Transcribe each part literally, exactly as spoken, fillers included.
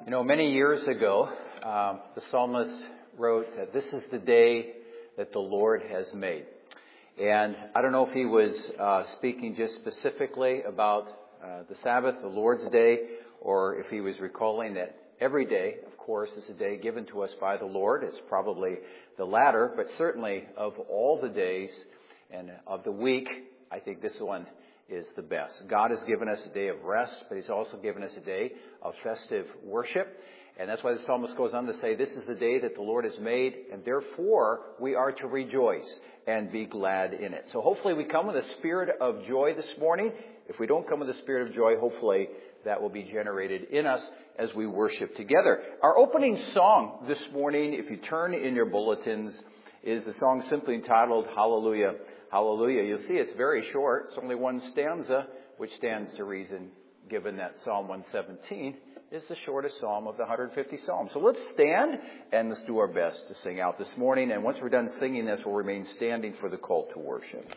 You know, many years ago, um, the psalmist wrote that this is the day that the Lord has made. And I don't know if he was uh, speaking just specifically about uh, the Sabbath, the Lord's Day, or if he was recalling that every day, of course, is a day given to us by the Lord. It's probably the latter, but certainly of all the days and of the week, I think this one is the best. God has given us a day of rest, but He's also given us a day of festive worship. And that's why the psalmist goes on to say, this is the day that the Lord has made, and therefore we are to rejoice and be glad in it. So hopefully we come with a spirit of joy this morning. If we don't come with a spirit of joy, hopefully that will be generated in us as we worship together. Our opening song this morning, if you turn in your bulletins, is the song simply entitled Hallelujah, Hallelujah. You'll see it's very short. It's only one stanza, which stands to reason, given that Psalm one seventeen is the shortest psalm of the one hundred fifty psalms. So let's stand and let's do our best to sing out this morning. And once we're done singing this, we'll remain standing for the call to worship.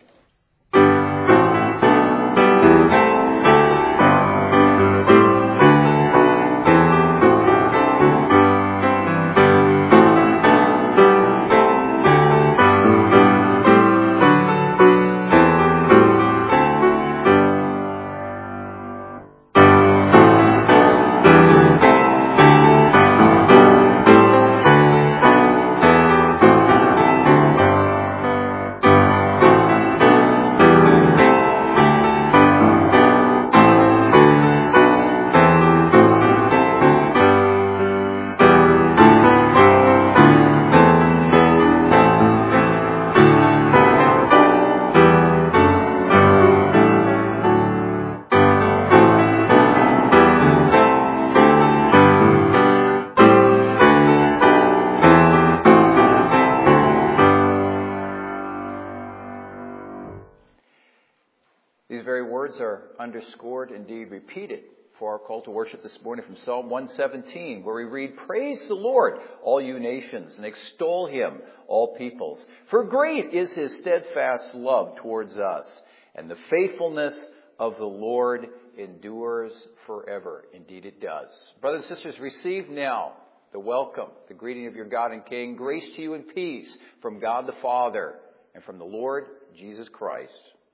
These very words are underscored, indeed repeated, for our call to worship this morning from Psalm one seventeen, where we read, "Praise the Lord, all you nations, and extol Him, all peoples. For great is His steadfast love towards us, and the faithfulness of the Lord endures forever." Indeed it does. Brothers and sisters, receive now the welcome, the greeting of your God and King. Grace to you and peace from God the Father and from the Lord Jesus Christ.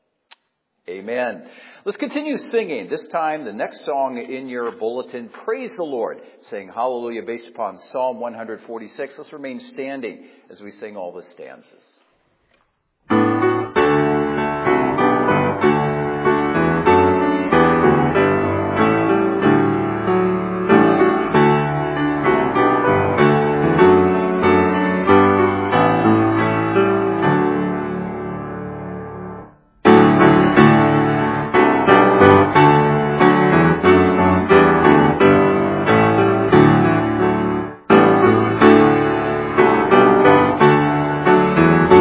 Amen. Let's continue singing. This time, the next song in your bulletin, Praise the Lord. Sing Hallelujah based upon Psalm one forty-six. Let's remain standing as we sing all the stanzas. Thank you.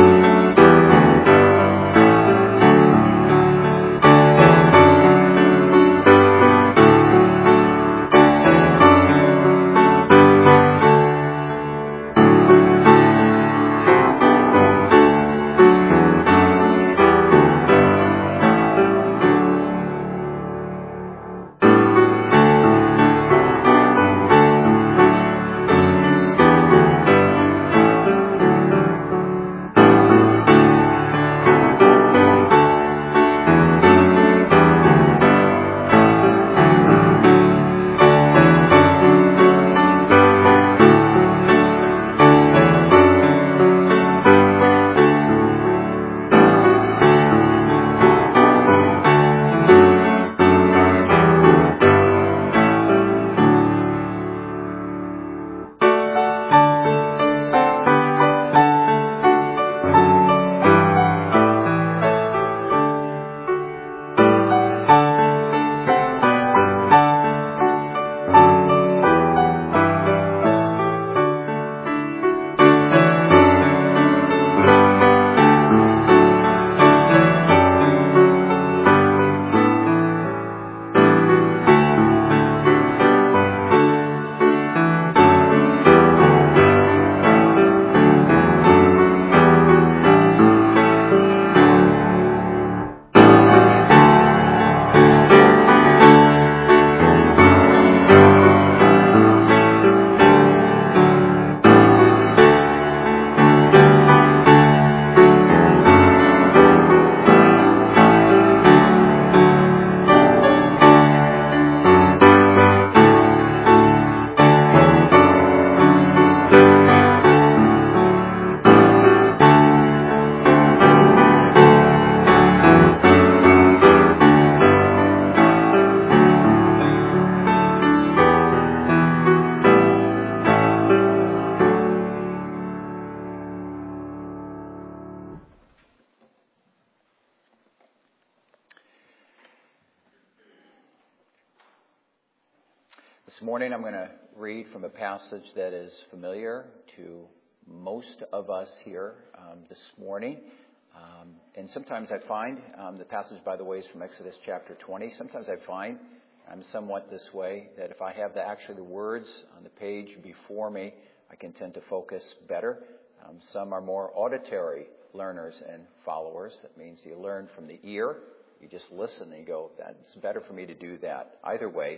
This morning I'm going to read from a passage that is familiar to most of us here um, this morning. Um, and sometimes I find, um, the passage, by the way, is from Exodus chapter twenty. Sometimes I find I'm somewhat this way, that if I have the, actually the words on the page before me, I can tend to focus better. Um, some are more auditory learners and followers. That means you learn from the ear. You just listen and you go, that's better for me to do that. Either way,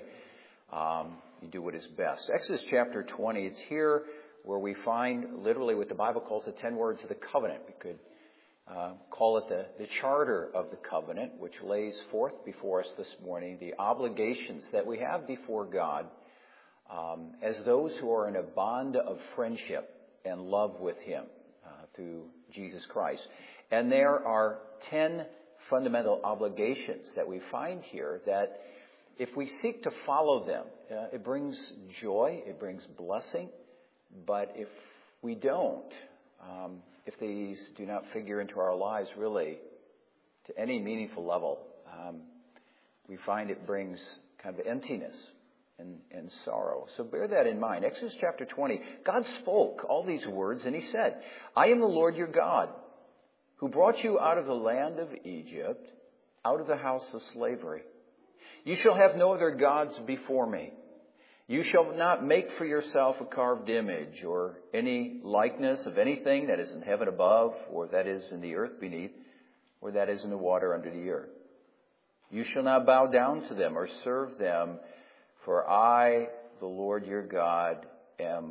um, you do what is best. Exodus chapter twenty, it's here where we find literally what the Bible calls the ten words of the covenant. We could uh, call it the, the charter of the covenant, which lays forth before us this morning the obligations that we have before God um, as those who are in a bond of friendship and love with Him uh, through Jesus Christ. And there are ten fundamental obligations that we find here that if we seek to follow them, uh, it brings joy, it brings blessing. But if we don't, um, if these do not figure into our lives really to any meaningful level, um, we find it brings kind of emptiness and, and sorrow. So bear that in mind. Exodus chapter twenty, God spoke all these words and He said, I am the Lord your God, who brought you out of the land of Egypt, out of the house of slavery. You shall have no other gods before me. You shall not make for yourself a carved image or any likeness of anything that is in heaven above, or that is in the earth beneath, or that is in the water under the earth. You shall not bow down to them or serve them, for I, the Lord your God, am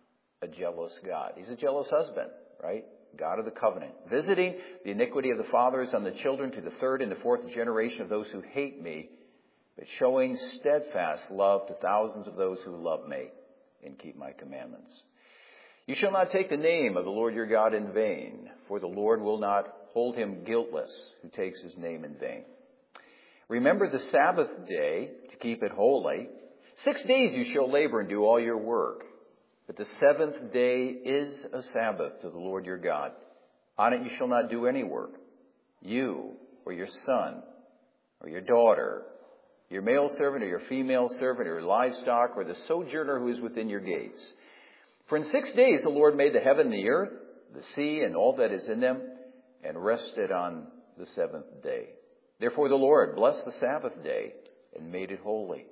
a jealous God. He's a jealous husband, right? God of the covenant, visiting the iniquity of the fathers on the children to the third and the fourth generation of those who hate me, but showing steadfast love to thousands of those who love me and keep my commandments. You shall not take the name of the Lord your God in vain, for the Lord will not hold him guiltless who takes his name in vain. Remember the Sabbath day to keep it holy. Six days you shall labor and do all your work, but the seventh day is a Sabbath to the Lord your God. On it you shall not do any work, you or your son or your daughter, your male servant or your female servant or your livestock or the sojourner who is within your gates. For in six days the Lord made the heaven and the earth, the sea and all that is in them, and rested on the seventh day. Therefore the Lord blessed the Sabbath day and made it holy.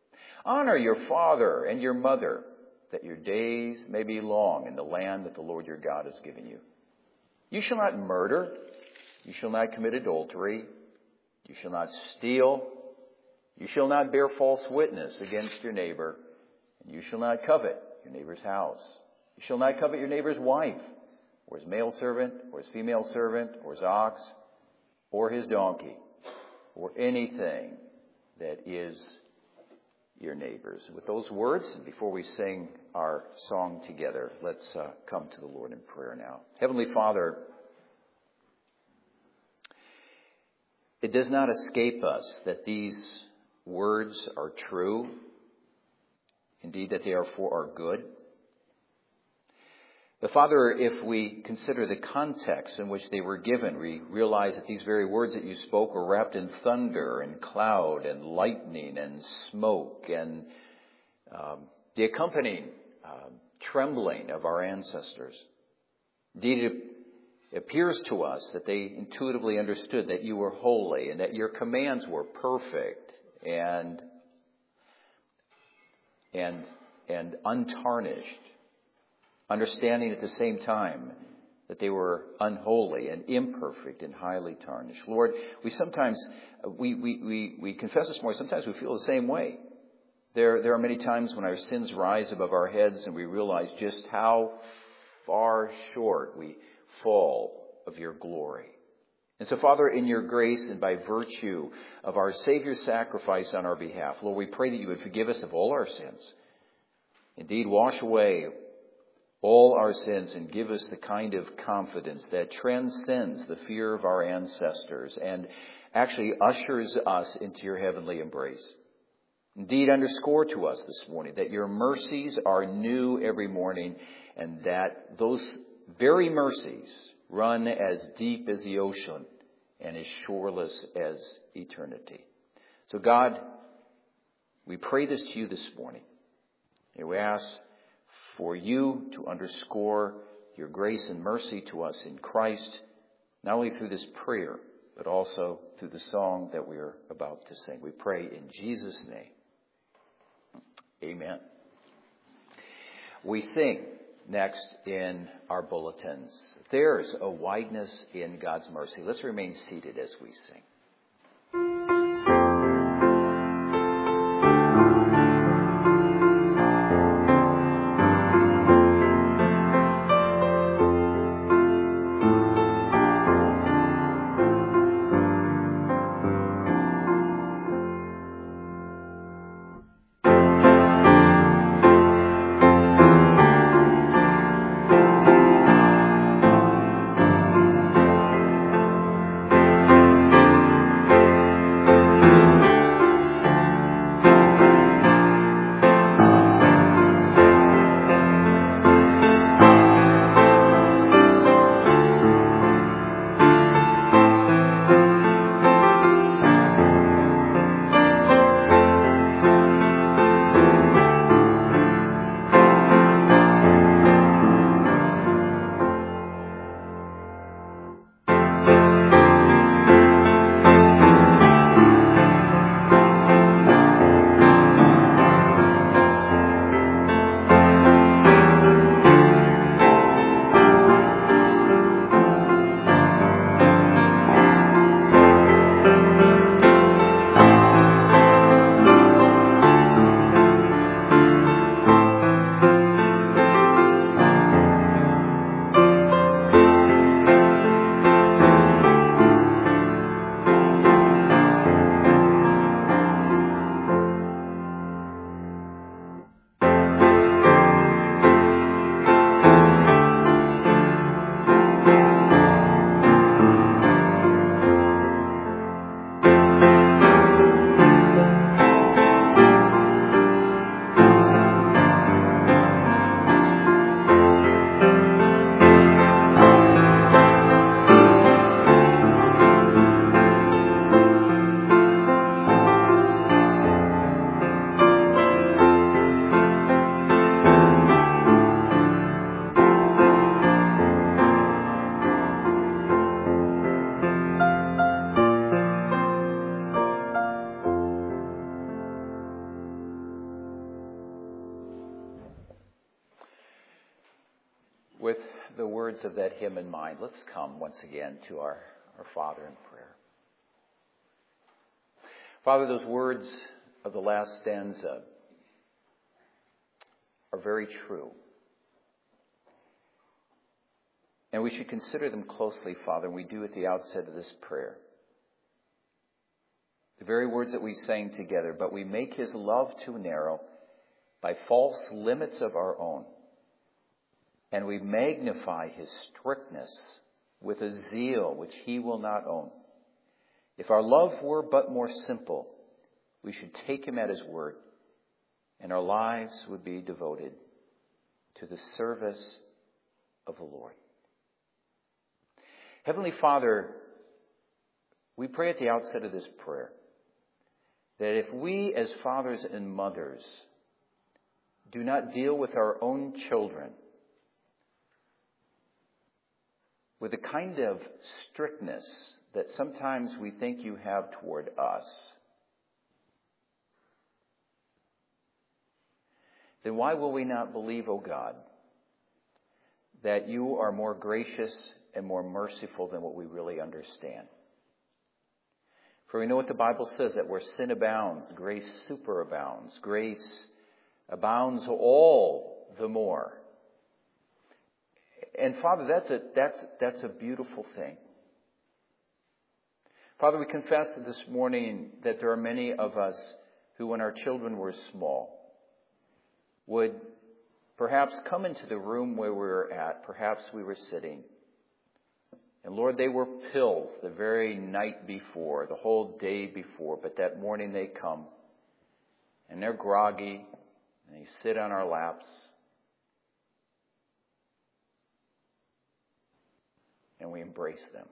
Honor your father and your mother, that your days may be long in the land that the Lord your God has given you. You shall not murder. You shall not commit adultery. You shall not steal. You shall not bear false witness against your neighbor, and you shall not covet your neighbor's house. You shall not covet your neighbor's wife, or his male servant, or his female servant, or his ox, or his donkey, or anything that is your neighbor's. With those words, and before we sing our song together, let's uh, come to the Lord in prayer now. Heavenly Father, it does not escape us that these words are true, indeed that they are for our good. But Father, if we consider the context in which they were given, we realize that these very words that you spoke were wrapped in thunder and cloud and lightning and smoke and um, the accompanying uh, trembling of our ancestors. Indeed, it appears to us that they intuitively understood that you were holy and that your commands were perfect and and and untarnished, understanding at the same time that they were unholy and imperfect and highly tarnished. Lord, we sometimes we we we, we confess this morning, sometimes we feel the same way. There there are many times when our sins rise above our heads and we realize just how far short we fall of your glory. And so, Father, in your grace and by virtue of our Savior's sacrifice on our behalf, Lord, we pray that you would forgive us of all our sins. Indeed, wash away all our sins and give us the kind of confidence that transcends the fear of our ancestors and actually ushers us into your heavenly embrace. Indeed, underscore to us this morning that your mercies are new every morning and that those very mercies run as deep as the ocean and as shoreless as eternity. So God, we pray this to you this morning. And we ask for you to underscore your grace and mercy to us in Christ, not only through this prayer, but also through the song that we are about to sing. We pray in Jesus' name. Amen. We sing next in our bulletins, there's a wideness in God's mercy. Let's remain seated as we sing. With the words of that hymn in mind, let's come once again to our, our Father in prayer. Father, those words of the last stanza are very true. And we should consider them closely, Father, and we do at the outset of this prayer. The very words that we sang together, but we make his love too narrow by false limits of our own. And we magnify his strictness with a zeal which he will not own. If our love were but more simple, we should take him at his word, and our lives would be devoted to the service of the Lord. Heavenly Father, we pray at the outset of this prayer that if we as fathers and mothers do not deal with our own children with the kind of strictness that sometimes we think you have toward us, then why will we not believe, O God, that you are more gracious and more merciful than what we really understand? For we know what the Bible says, that where sin abounds, grace superabounds. Grace abounds all the more. And Father, that's a, that's, that's a beautiful thing. Father, we confess this morning that there are many of us who, when our children were small, would perhaps come into the room where we were at, perhaps we were sitting. And Lord, they were pills the very night before, the whole day before, but that morning they come and they're groggy and they sit on our laps. And we embrace them.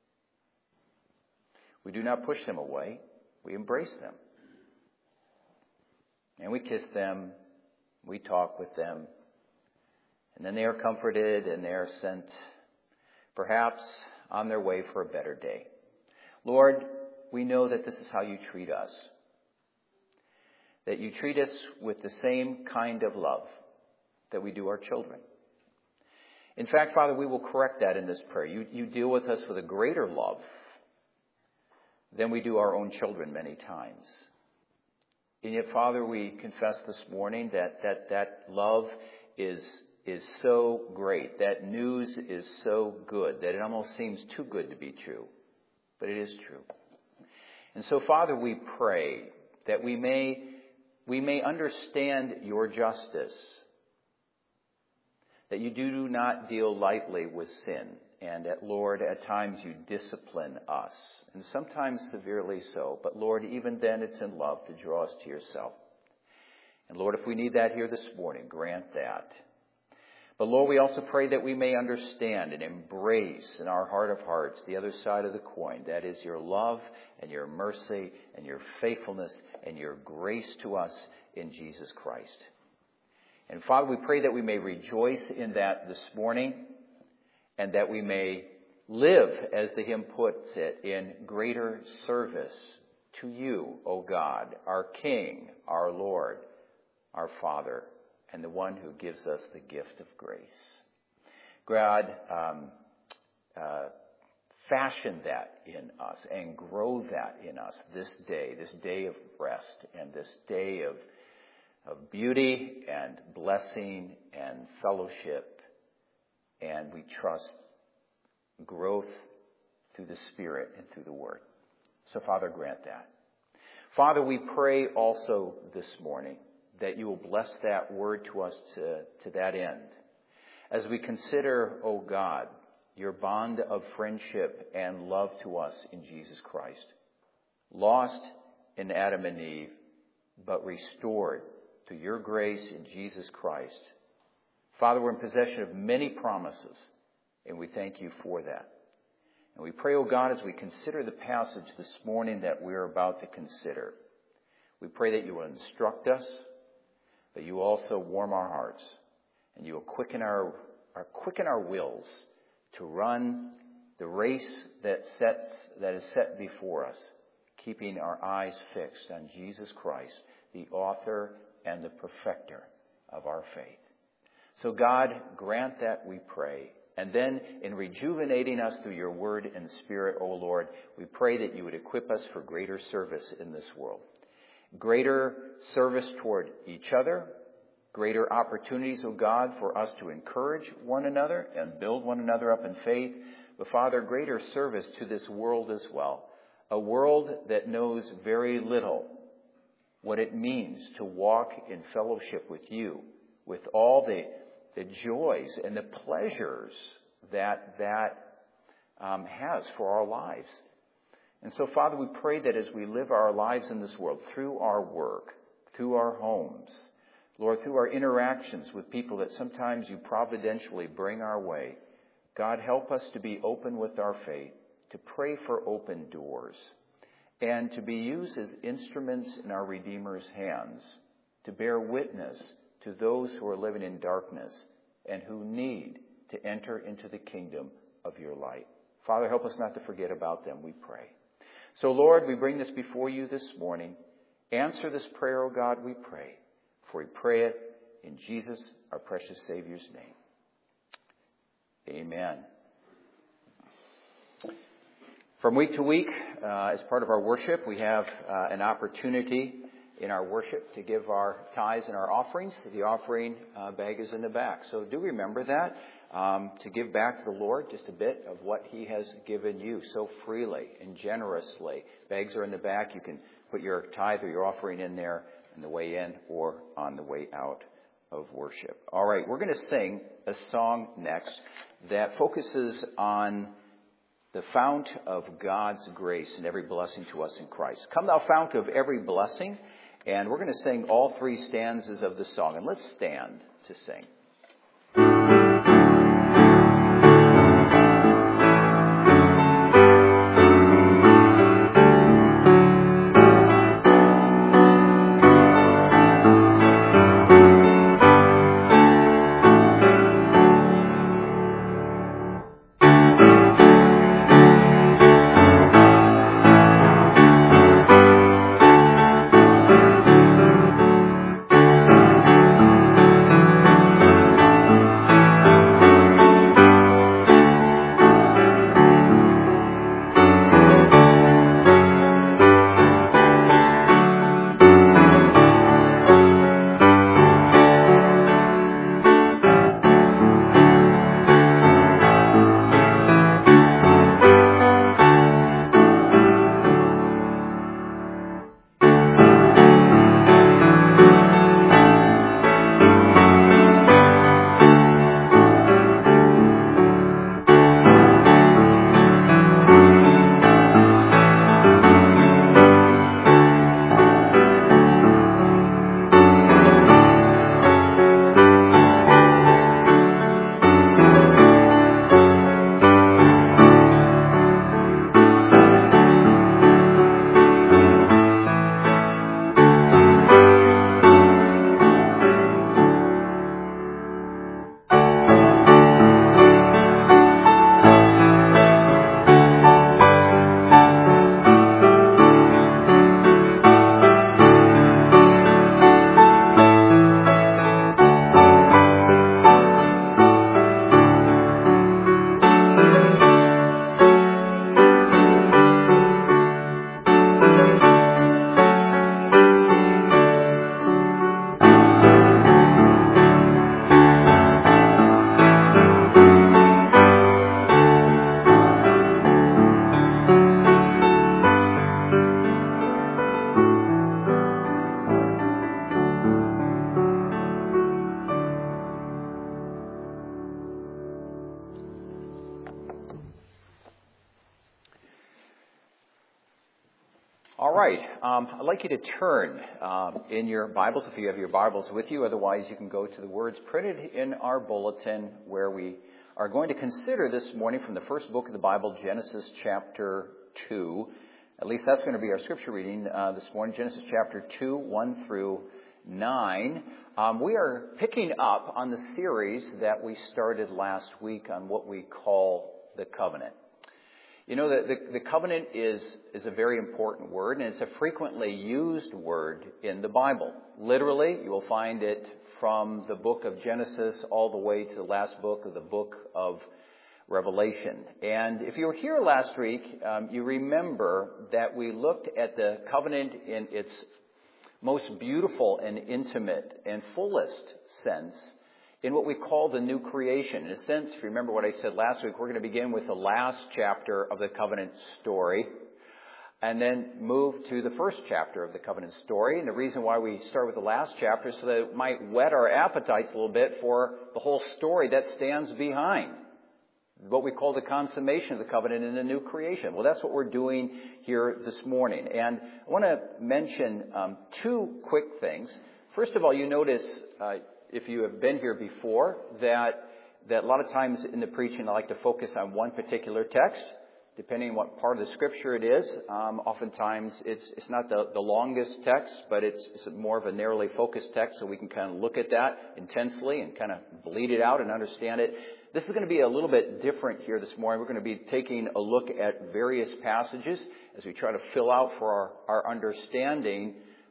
We do not push them away. We embrace them. And we kiss them. We talk with them. And then they are comforted and they are sent, perhaps, on their way for a better day. Lord, we know that this is how you treat us. That you treat us with the same kind of love that we do our children. In fact, Father, we will correct that in this prayer. You, you deal with us with a greater love than we do our own children many times. And yet, Father, we confess this morning that that, that love is, is so great. That news is so good that it almost seems too good to be true. But it is true. And so, Father, we pray that we may, we may understand your justice. That you do not deal lightly with sin. And that, Lord, at times you discipline us. And sometimes severely so. But, Lord, even then it's in love to draw us to yourself. And, Lord, if we need that here this morning, grant that. But, Lord, we also pray that we may understand and embrace in our heart of hearts the other side of the coin. That is your love and your mercy and your faithfulness and your grace to us in Jesus Christ. And, Father, we pray that we may rejoice in that this morning and that we may live, as the hymn puts it, in greater service to you, O God, our King, our Lord, our Father, and the one who gives us the gift of grace. God, um, uh, fashion that in us and grow that in us this day, this day of rest and this day of, of beauty and blessing and fellowship. And we trust growth through the Spirit and through the Word. So, Father, grant that. Father, we pray also this morning that you will bless that word to us to, to that end. As we consider, O God, your bond of friendship and love to us in Jesus Christ. Lost in Adam and Eve, but restored through your grace in Jesus Christ. Father, we're in possession of many promises, and we thank you for that. And we pray, O God, as we consider the passage this morning that we're about to consider, we pray that you will instruct us, but you will also warm our hearts, and you will quicken our, our quicken our wills to run the race that sets that is set before us, keeping our eyes fixed on Jesus Christ, the author and the perfecter of our faith. So God, grant that, we pray. And then in rejuvenating us through your word and spirit, O Lord, we pray that you would equip us for greater service in this world. Greater service toward each other. Greater opportunities, O God, for us to encourage one another and build one another up in faith. But Father, greater service to this world as well. A world that knows very little what it means to walk in fellowship with you, with all the the joys and the pleasures that that um, has for our lives. And so, Father, we pray that as we live our lives in this world, through our work, through our homes, Lord, through our interactions with people that sometimes you providentially bring our way, God, help us to be open with our faith, to pray for open doors, and to be used as instruments in our Redeemer's hands, to bear witness to those who are living in darkness and who need to enter into the kingdom of your light. Father, help us not to forget about them, we pray. So, Lord, we bring this before you this morning. Answer this prayer, O God, we pray. For we pray it in Jesus, our precious Savior's name. Amen. From week to week, uh, as part of our worship, we have uh, an opportunity in our worship to give our tithes and our offerings. The offering uh, bag is in the back. So do remember that, um, to give back to the Lord just a bit of what he has given you so freely and generously. Bags are in the back. You can put your tithe or your offering in there on the way in or on the way out of worship. All right, we're going to sing a song next that focuses on the fount of God's grace and every blessing to us in Christ. Come thou fount of every blessing. And we're going to sing all three stanzas of the song. And let's stand to sing. Um, I'd like you to turn um, in your Bibles, if you have your Bibles with you. Otherwise, you can go to the words printed in our bulletin, where we are going to consider this morning from the first book of the Bible, Genesis chapter two. At least that's going to be our scripture reading uh, this morning, Genesis chapter two, one through nine. Um, we are picking up on the series that we started last week on what we call the covenant. You know, the, the, the covenant is, is a very important word, and it's a frequently used word in the Bible. Literally, you will find it from the book of Genesis all the way to the last book of the book of Revelation. And if you were here last week, um, you remember that we looked at the covenant in its most beautiful and intimate and fullest sense in what we call the new creation. In a sense, if you remember what I said last week, we're going to begin with the last chapter of the covenant story and then move to the first chapter of the covenant story. And the reason why we start with the last chapter is so that it might whet our appetites a little bit for the whole story that stands behind what we call the consummation of the covenant in the new creation. Well, that's what we're doing here this morning. And I want to mention um, two quick things. First of all, you notice, uh, if you have been here before, that that a lot of times in the preaching I like to focus on one particular text, depending on what part of the scripture it is. Um, oftentimes it's it's not the, the longest text, but it's, it's more of a narrowly focused text, so we can kind of look at that intensely and kind of bleed it out and understand it. This is going to be a little bit different here this morning. We're going to be taking a look at various passages as we try to fill out for our, our understanding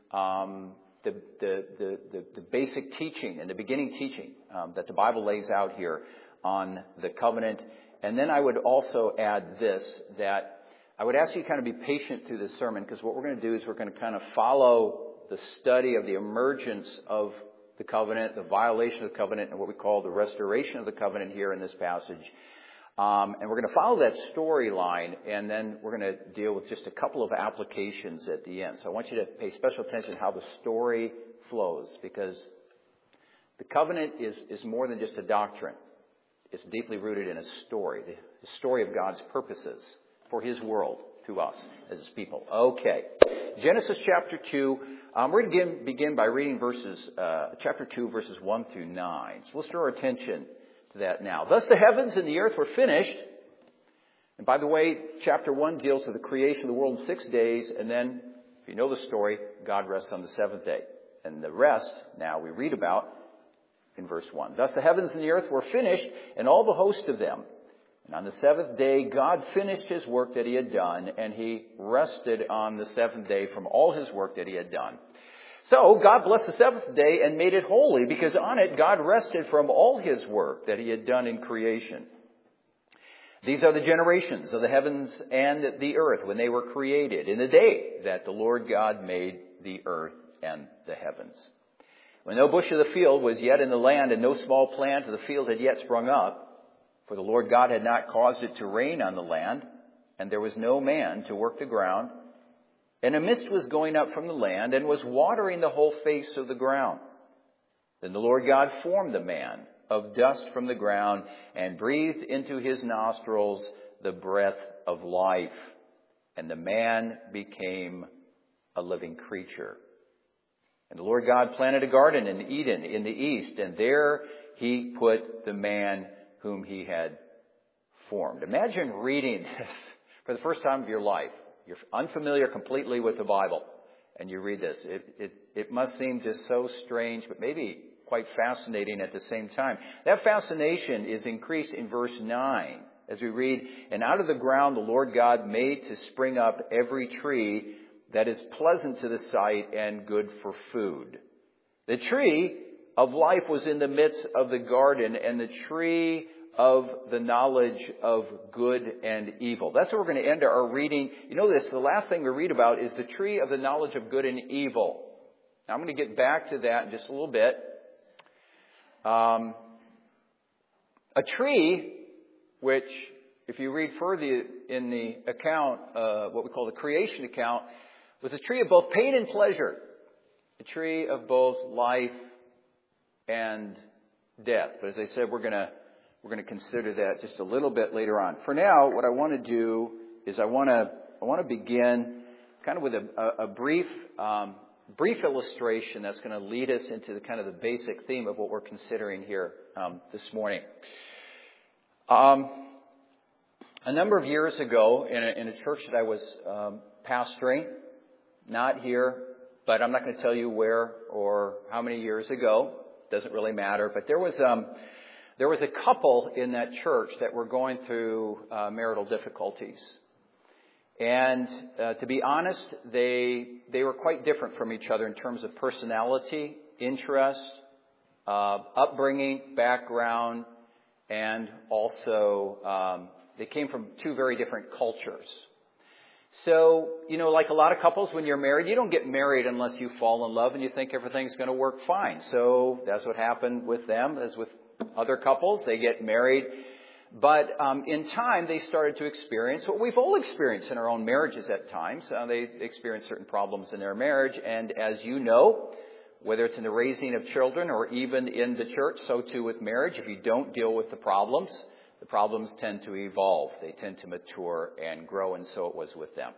um, The, the, the, the, the basic teaching and the beginning teaching um, that the Bible lays out here on the covenant. And then I would also add this, that I would ask you to kind of be patient through this sermon, because what we're going to do is we're going to kind of follow the study of the emergence of the covenant, the violation of the covenant, and what we call the restoration of the covenant here in this passage. Um, and we're going to follow that storyline, and then we're going to deal with just a couple of applications at the end. So I want you to pay special attention to how the story flows, because the covenant is, is more than just a doctrine. It's deeply rooted in a story, the, the story of God's purposes for His world to us as His people. Okay, Genesis chapter two. Um, we're going to begin by reading verses, uh, chapter two, verses one through nine. So let's draw our attention that now. Thus the heavens and the earth were finished. And by the way, chapter one deals with the creation of the world in six days. And then, if you know the story, God rests on the seventh day. And the rest, now we read about in verse one. Thus the heavens and the earth were finished, and all the host of them. And on the seventh day, God finished His work that He had done, and He rested on the seventh day from all His work that He had done. So God blessed the seventh day and made it holy, because on it God rested from all His work that He had done in creation. These are the generations of the heavens and the earth when they were created, in the day that the Lord God made the earth and the heavens. When no bush of the field was yet in the land, and no small plant of the field had yet sprung up, for the Lord God had not caused it to rain on the land, and there was no man to work the ground, and a mist was going up from the land and was watering the whole face of the ground. Then the Lord God formed the man of dust from the ground and breathed into his nostrils the breath of life. And the man became a living creature. And the Lord God planted a garden in Eden in the east, and there He put the man whom He had formed. Imagine reading this for the first time of your life. You're unfamiliar completely with the Bible, and you read this. It, it, it must seem just so strange, but maybe quite fascinating at the same time. That fascination is increased in verse nine, as we read, "And out of the ground the Lord God made to spring up every tree that is pleasant to the sight and good for food. The tree of life was in the midst of the garden, and the tree of the knowledge of good and evil." That's where we're going to end our reading. You know this, the last thing we read about is the tree of the knowledge of good and evil. Now I'm going to get back to that in just a little bit. Um, a tree, which, if you read further in the account, uh, what we call the creation account, was a tree of both pain and pleasure. A tree of both life and death. But as I said, we're going to We're going to consider that just a little bit later on. For now, what I want to do is I want to I want to begin kind of with a, a, a brief um, brief illustration that's going to lead us into the kind of the basic theme of what we're considering here um, this morning. Um, a number of years ago, in a, in a church that I was um, pastoring, not here, but I'm not going to tell you where or how many years ago. Doesn't really matter. But there was um, there was a couple in that church that were going through uh, marital difficulties. And uh, to be honest, they they were quite different from each other in terms of personality, interest, uh, upbringing, background, and also um, they came from two very different cultures. So, you know, like a lot of couples, when you're married, you don't get married unless you fall in love and you think everything's going to work fine. So that's what happened with them, as with other couples. They get married. But um, in time, they started to experience what we've all experienced in our own marriages at times. Uh, they experienced certain problems in their marriage. And as you know, whether it's in the raising of children or even in the church, so too with marriage, if you don't deal with the problems, the problems tend to evolve. They tend to mature and grow, and so it was with them.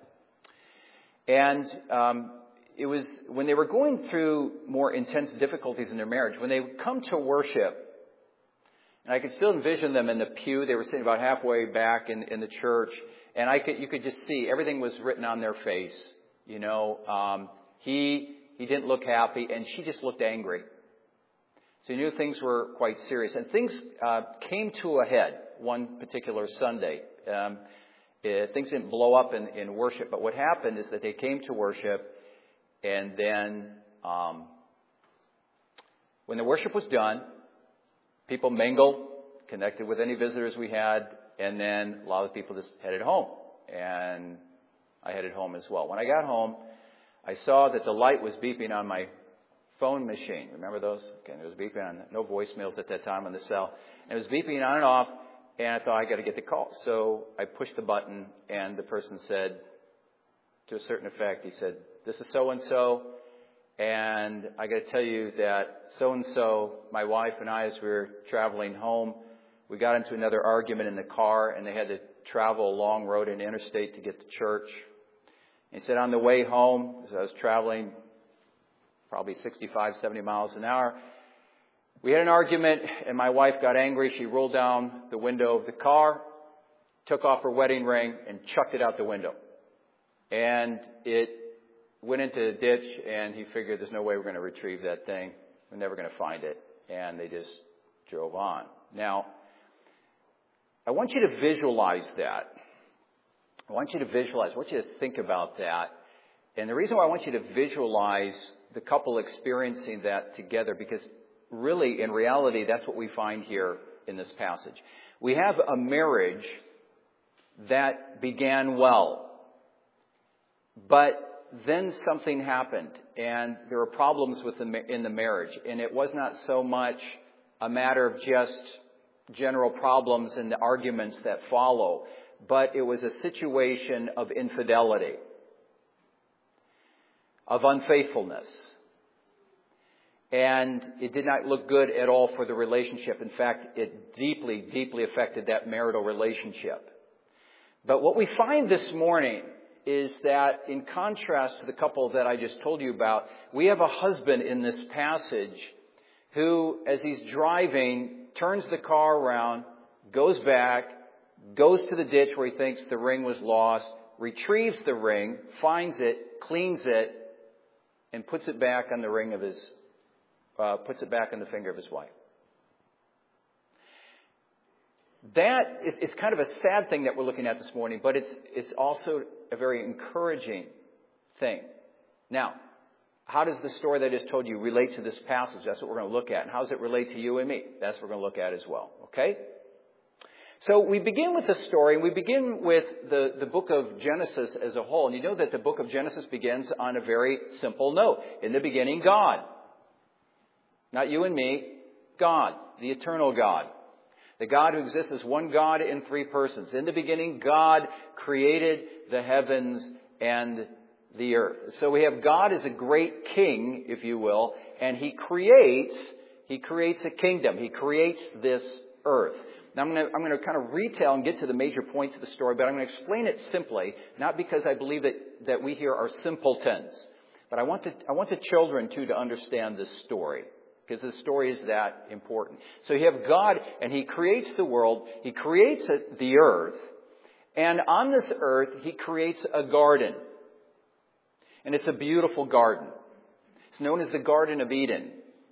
And um, it was when they were going through more intense difficulties in their marriage, when they would come to worship, and I could still envision them in the pew. They were sitting about halfway back in, in the church, and I could you could just see everything was written on their face. You know, um, he he didn't look happy, and she just looked angry. So you knew things were quite serious, and things uh, came to a head one particular Sunday. Um, it, things didn't blow up in, in worship, but what happened is that they came to worship, and then um, when the worship was done, people mingled, connected with any visitors we had, and then a lot of people just headed home. And I headed home as well. When I got home, I saw that the light was beeping on my phone machine. Remember those? Okay, it was beeping on, no voicemails at that time on the cell. And it was beeping on and off, and I thought, I got to get the call. So I pushed the button, and the person said, to a certain effect, he said, "This is so-and-so. And I got to tell you that so-and-so, my wife and I, as we were traveling home, we got into another argument in the car, and they had to travel a long road in interstate to get to church. And he said, on the way home, as I was traveling probably sixty-five, seventy miles an hour, we had an argument, and my wife got angry. She rolled down the window of the car, took off her wedding ring, and chucked it out the window. And it went into the ditch, and he figured there's no way we're going to retrieve that thing. We're never going to find it. And they just drove on. Now, I want you to visualize that. I want you to visualize. I want you to think about that. And the reason why I want you to visualize the couple experiencing that together, because really, in reality, that's what we find here in this passage. We have a marriage that began well, but then something happened, and there were problems with the, in the marriage. And it was not so much a matter of just general problems and the arguments that follow, but it was a situation of infidelity, of unfaithfulness. And it did not look good at all for the relationship. In fact, it deeply, deeply affected that marital relationship. But what we find this morning is that in contrast to the couple that I just told you about, we have a husband in this passage who, as he's driving, turns the car around, goes back, goes to the ditch where he thinks the ring was lost, retrieves the ring, finds it, cleans it, and puts it back on the ring of his, uh, puts it back on the finger of his wife. That is kind of a sad thing that we're looking at this morning, but it's it's also a very encouraging thing. Now, how does the story that I just told you relate to this passage? That's what we're going to look at. And how does it relate to you and me? That's what we're going to look at as well. Okay? So we begin with the story, and we begin with the, the book of Genesis as a whole. And you know that the book of Genesis begins on a very simple note. In the beginning, God. Not you and me, God, the eternal God. The God who exists as one God in three persons. In the beginning, God created the heavens and the earth. So we have God as a great king, if you will, and he creates, he creates a kingdom. He creates this earth. Now I'm going to, I'm going to kind of retell and get to the major points of the story, but I'm going to explain it simply, not because I believe that, that we here are simpletons, but I want the, I want the children too to understand this story, because the story is that important. So you have God, and He creates the world, He creates the earth, and on this earth He creates a garden. And it's a beautiful garden. It's known as the Garden of Eden.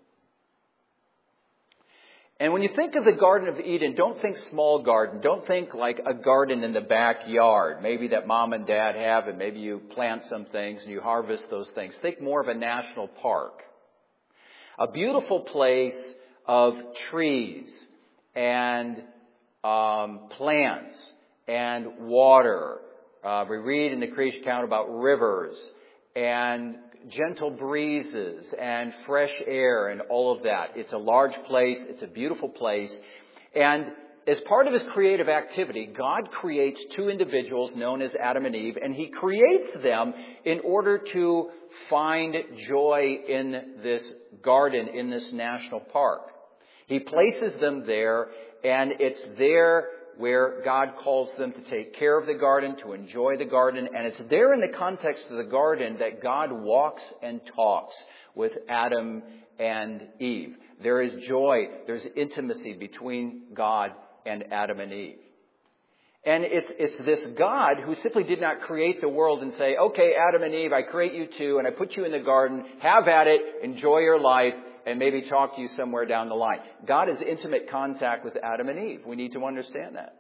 And when you think of the Garden of Eden, don't think small garden. Don't think like a garden in the backyard, maybe that mom and dad have, and maybe you plant some things and you harvest those things. Think more of a national park. A beautiful place of trees and um, plants and water. Uh, we read in the creation account about rivers and gentle breezes and fresh air and all of that. It's a large place. It's a beautiful place. And as part of His creative activity, God creates two individuals known as Adam and Eve, and He creates them in order to find joy in this garden, in this national park. He places them there, and it's there where God calls them to take care of the garden, to enjoy the garden. And it's there in the context of the garden that God walks and talks with Adam and Eve. There is joy, there's intimacy between God and Adam and Eve. And it's, it's this God who simply did not create the world and say, okay, Adam and Eve, I create you too, and I put you in the garden, have at it, enjoy your life, and maybe talk to you somewhere down the line. God is intimate contact with Adam and Eve. We need to understand that.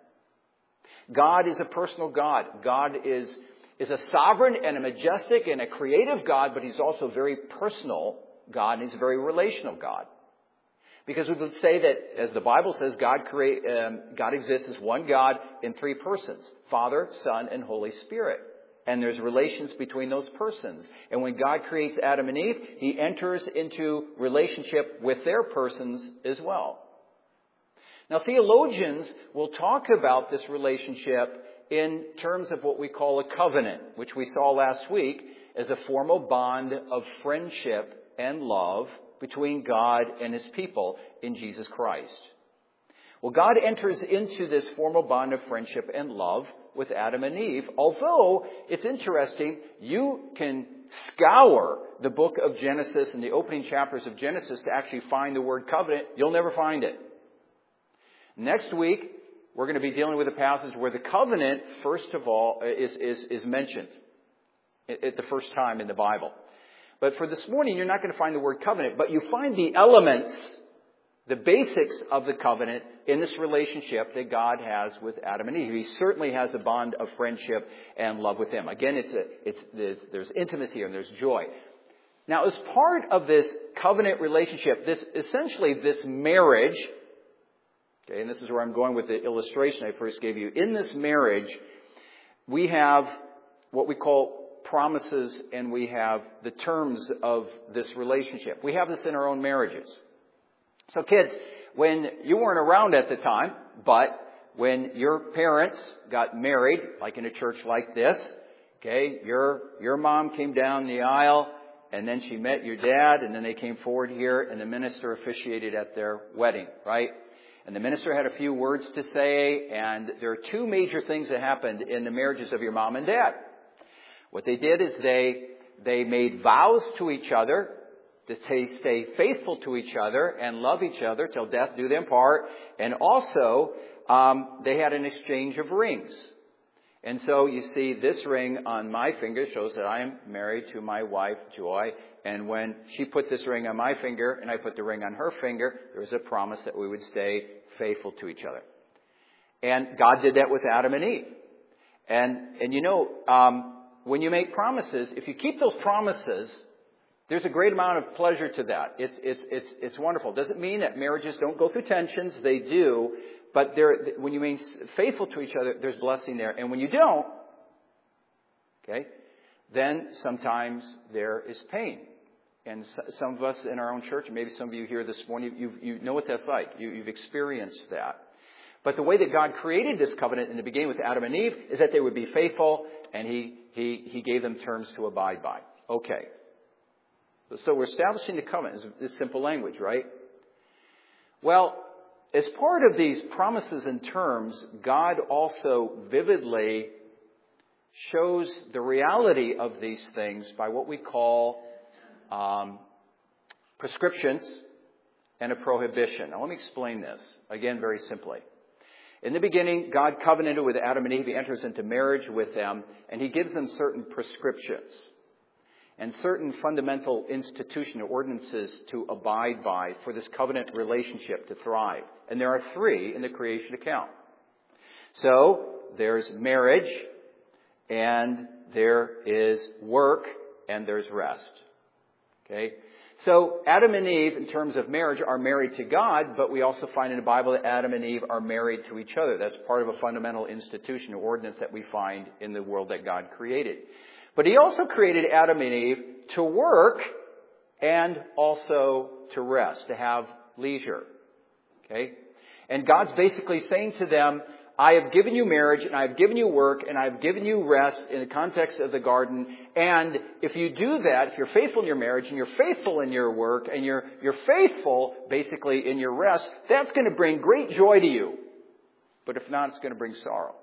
God is a personal God. God is, is a sovereign and a majestic and a creative God, but He's also a very personal God, and He's a very relational God. Because we would say that, as the Bible says, God create, um, God exists as one God in three persons: Father, Son, and Holy Spirit. And there's relations between those persons. And when God creates Adam and Eve, He enters into relationship with their persons as well. Now, theologians will talk about this relationship in terms of what we call a covenant, which we saw last week as a formal bond of friendship and love between God and His people in Jesus Christ. Well, God enters into this formal bond of friendship and love with Adam and Eve, although it's interesting, you can scour the book of Genesis and the opening chapters of Genesis to actually find the word covenant. You'll never find it. Next week, we're going to be dealing with a passage where the covenant, first of all, is, is, is mentioned at the first time in the Bible. But for this morning, you're not going to find the word covenant, but you find the elements, the basics of the covenant in this relationship that God has with Adam and Eve. He certainly has a bond of friendship and love with them. Again, it's a, it's, there's, there's intimacy and there's joy. Now, as part of this covenant relationship, this essentially this marriage, okay, and this is where I'm going with the illustration I first gave you. In this marriage, we have what we call promises, and we have the terms of this relationship. We have this in our own marriages. So kids, when you weren't around at the time, but when your parents got married, like in a church like this, okay, your your mom came down the aisle, and then she met your dad, and then they came forward here, and the minister officiated at their wedding, right? And the minister had a few words to say, and there are two major things that happened in the marriages of your mom and dad. What they did is they they made vows to each other to stay faithful to each other and love each other till death do them part. And also, um, they had an exchange of rings. And so you see this ring on my finger shows that I am married to my wife, Joy. And when she put this ring on my finger and I put the ring on her finger, there was a promise that we would stay faithful to each other. And God did that with Adam and Eve. And, and you know, um, when you make promises, if you keep those promises, there's a great amount of pleasure to that. It's, it's, it's, it's wonderful. It doesn't mean that marriages don't go through tensions. They do. But there, when you mean faithful to each other, there's blessing there. And when you don't, okay, then sometimes there is pain. And some of us in our own church, maybe some of you here this morning, you, you know what that's like. You, you've experienced that. But the way that God created this covenant in the beginning with Adam and Eve is that they would be faithful, and He, He, He gave them terms to abide by. Okay. So we're establishing the covenant. It's simple language, right? Well, as part of these promises and terms, God also vividly shows the reality of these things by what we call um, prescriptions and a prohibition. Now, let me explain this, again, very simply. In the beginning, God covenanted with Adam and Eve. He enters into marriage with them, and he gives them certain prescriptions and certain fundamental institution or ordinances to abide by for this covenant relationship to thrive. And there are three in the creation account. So, there's marriage, and there is work, and there's rest. Okay? So Adam and Eve, in terms of marriage, are married to God, but we also find in the Bible that Adam and Eve are married to each other. That's part of a fundamental institution or ordinance that we find in the world that God created. But he also created Adam and Eve to work and also to rest, to have leisure. Okay? And God's basically saying to them, I have given you marriage, and I have given you work, and I have given you rest in the context of the garden. And if you do that, if you're faithful in your marriage, and you're faithful in your work, and you're, you're faithful, basically, in your rest, that's going to bring great joy to you. But if not, it's going to bring sorrow.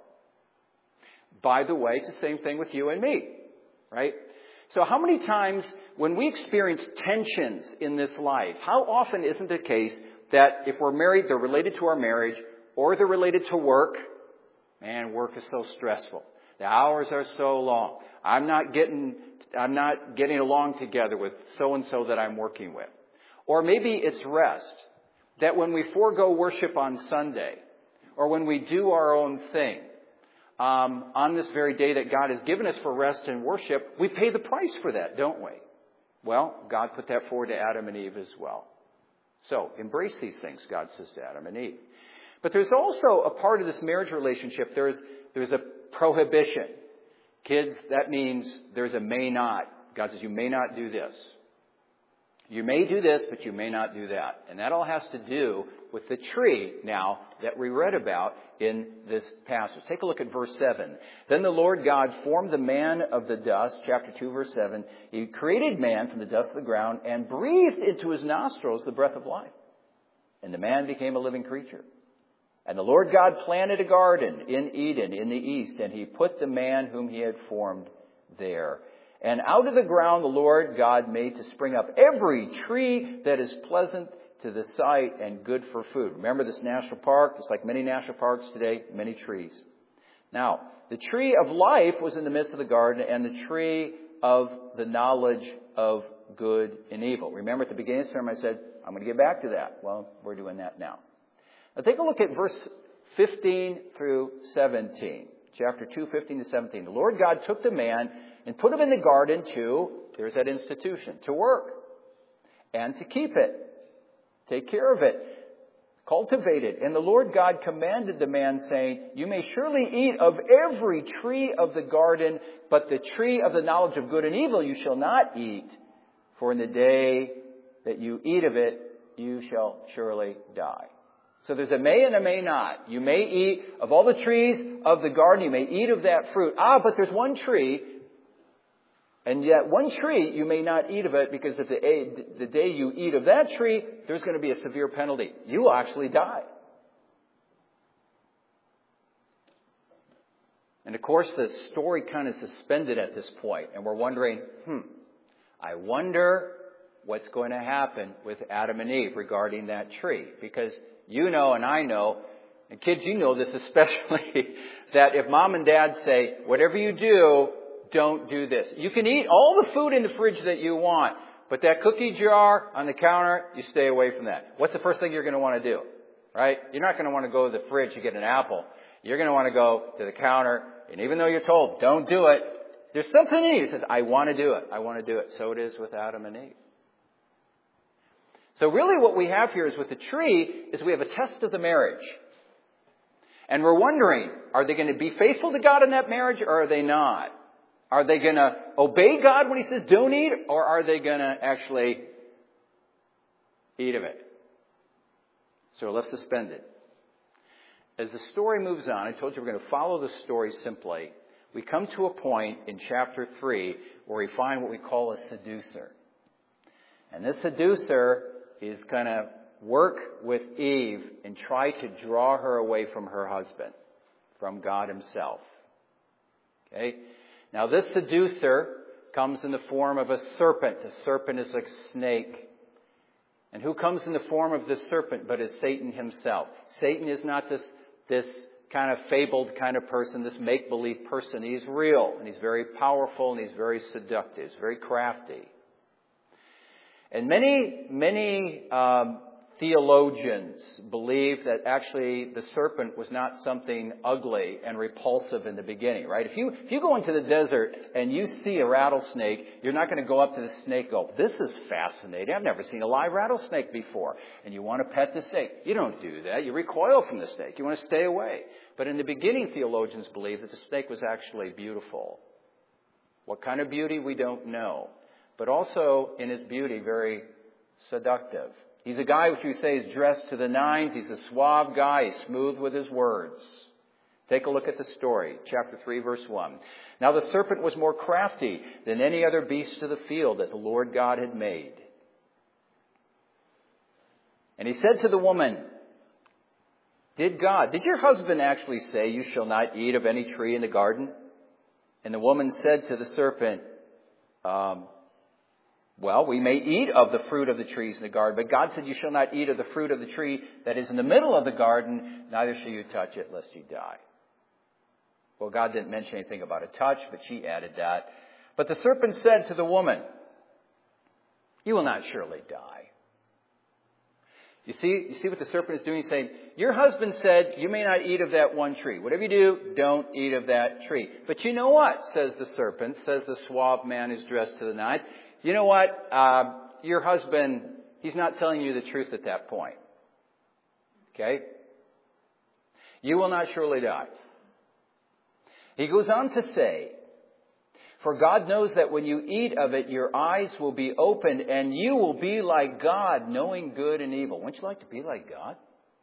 By the way, it's the same thing with you and me, right? So how many times when we experience tensions in this life, how often isn't the case that if we're married, they're related to our marriage, or they're related to work? Man, work is so stressful. The hours are so long. I'm not getting, I'm not getting along together with so-and-so that I'm working with. Or maybe it's rest. That when we forego worship on Sunday, or when we do our own thing, um, on this very day that God has given us for rest and worship, we pay the price for that, don't we? Well, God put that forward to Adam and Eve as well. So, embrace these things, God says to Adam and Eve. But there's also a part of this marriage relationship, there's, there's a prohibition. Kids, that means there's a may not. God says you may not do this. You may do this, but you may not do that. And that all has to do with the tree now that we read about in this passage. Take a look at verse seven. Then the Lord God formed the man of the dust, chapter two, verse seven. He created man from the dust of the ground and breathed into his nostrils the breath of life. And the man became a living creature. And the Lord God planted a garden in Eden in the east, and he put the man whom he had formed there. And out of the ground the Lord God made to spring up every tree that is pleasant to the sight and good for food. Remember this national park, just like many national parks today, many trees. Now, the tree of life was in the midst of the garden, and the tree of the knowledge of good and evil. Remember at the beginning of the sermon I said, I'm going to get back to that. Well, we're doing that now. Now take a look at verse fifteen through seventeen. Chapter two, fifteen to seventeen. The Lord God took the man and put him in the garden to, there's that institution, to work and to keep it. Take care of it. Cultivate it. And the Lord God commanded the man, saying, you may surely eat of every tree of the garden, but the tree of the knowledge of good and evil you shall not eat. For in the day that you eat of it, you shall surely die. So there's a may and a may not. You may eat of all the trees of the garden. You may eat of that fruit. Ah, but there's one tree. And yet one tree, you may not eat of it, because if the, the day you eat of that tree, there's going to be a severe penalty. You will actually die. And of course, the story kind of suspended at this point. And we're wondering, hmm, I wonder what's going to happen with Adam and Eve regarding that tree. Because you know and I know, and kids, you know this especially, that if mom and dad say, whatever you do, don't do this. You can eat all the food in the fridge that you want, but that cookie jar on the counter, you stay away from that. What's the first thing you're going to want to do? Right? You're not going to want to go to the fridge to get an apple. You're going to want to go to the counter, and even though you're told, don't do it, there's something in you that says, I want to do it. I want to do it. So it is with Adam and Eve. So really what we have here is with the tree is we have a test of the marriage. And we're wondering, are they going to be faithful to God in that marriage, or are they not? Are they going to obey God when he says don't eat, or are they going to actually eat of it? So let's suspend it. As the story moves on, I told you we're going to follow the story simply. We come to a point in chapter three where we find what we call a seducer. And this seducer is kind of work with Eve and try to draw her away from her husband, from God himself. Okay? Now this seducer comes in the form of a serpent. A serpent is like a snake. And who comes in the form of this serpent but is Satan himself? Satan is not this, this kind of fabled kind of person, this make-believe person. He's real, and he's very powerful, and he's very seductive. He's very crafty. And many, many um, theologians believe that actually the serpent was not something ugly and repulsive in the beginning, right? If you, if you go into the desert and you see a rattlesnake, you're not going to go up to the snake and go, this is fascinating. I've never seen a live rattlesnake before. And you want to pet the snake. You don't do that. You recoil from the snake. You want to stay away. But in the beginning, theologians believe that the snake was actually beautiful. What kind of beauty, we don't know. But also, in his beauty, very seductive. He's a guy which we say is dressed to the nines. He's a suave guy. He's smooth with his words. Take a look at the story. Chapter three, verse one. Now the serpent was more crafty than any other beast of the field that the Lord God had made. And he said to the woman, Did God, did your husband actually say you shall not eat of any tree in the garden? And the woman said to the serpent, um, Well, we may eat of the fruit of the trees in the garden, but God said you shall not eat of the fruit of the tree that is in the middle of the garden, neither shall you touch it, lest you die. Well, God didn't mention anything about a touch, but she added that. But the serpent said to the woman, You will not surely die. You see, you see what the serpent is doing? He's saying, your husband said you may not eat of that one tree. Whatever you do, don't eat of that tree. But you know what, says the serpent, says the suave man who's dressed to the nines. You know what? Uh, your husband, he's not telling you the truth at that point. Okay? You will not surely die. He goes on to say, For God knows that when you eat of it, your eyes will be opened and you will be like God, knowing good and evil. Wouldn't you like to be like God?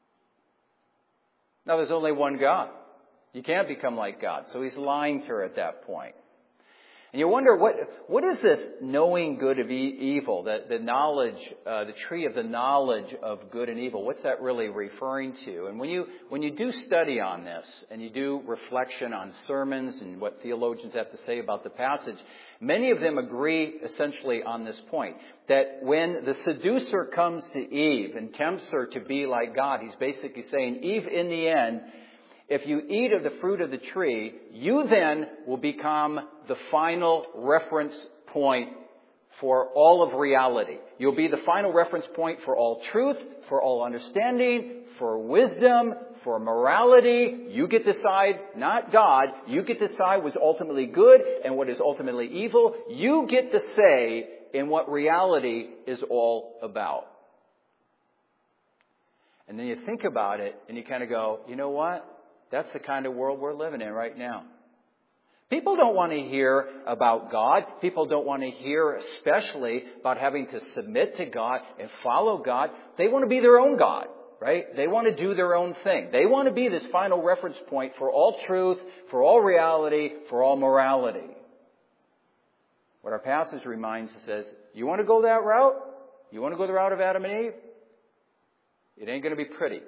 Now, there's only one God. You can't become like God. So he's lying to her at that point. And you wonder, what what is this knowing good of e- evil, the, the knowledge, uh, the tree of the knowledge of good and evil? What's that really referring to? And when you when you do study on this, and you do reflection on sermons and what theologians have to say about the passage, many of them agree essentially on this point, that when the seducer comes to Eve and tempts her to be like God, he's basically saying, Eve, in the end, if you eat of the fruit of the tree, you then will become the final reference point for all of reality. You'll be the final reference point for all truth, for all understanding, for wisdom, for morality. You get to decide, not God. You get to decide what's ultimately good and what is ultimately evil. You get to say in what reality is all about. And then you think about it and you kind of go, you know what? That's the kind of world we're living in right now. People don't want to hear about God. People don't want to hear especially about having to submit to God and follow God. They want to be their own God, right? They want to do their own thing. They want to be this final reference point for all truth, for all reality, for all morality. What our passage reminds us is, you want to go that route? You want to go the route of Adam and Eve? It ain't going to be pretty.